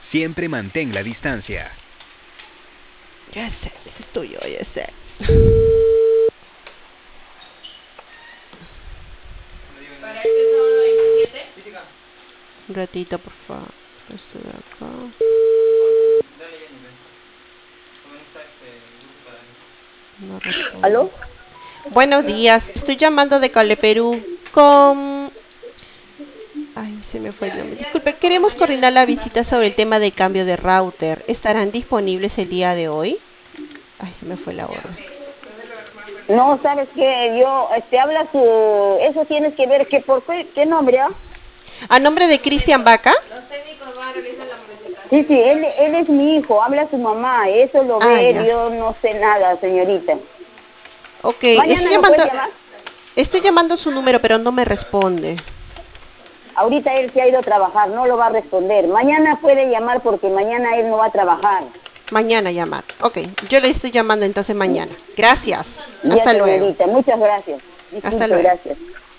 Siempre mantén la distancia. Ya sé, ese es tuyo, ya sé. Un ratito, por favor. Esto de acá. No responde. ¿Aló? Buenos días, estoy llamando de Cable Perú con... Ay, se me fue el nombre. Disculpe, queremos coordinar la visita sobre el tema de cambio de router. ¿Estarán disponibles el día de hoy? Ay, se me fue la orden. No, sabes que yo, habla eso tienes que ver, que por qué nombre, ¿ah? ¿A nombre de Cristian Vaca? Sí, él es mi hijo, habla su mamá, eso lo Ah, ve él, ya. yo no sé nada, señorita. Ok, ¿Mañana lo puedes llamar? estoy llamando su número, pero no me responde. Ahorita él se ha ido a trabajar, no lo va a responder. Mañana puede llamar porque mañana él no va a trabajar. Mañana llamar. Ok, yo le estoy llamando entonces mañana. Gracias. Ya, Hasta luego. señorita, muchas gracias. Hasta Disculpe, luego. gracias.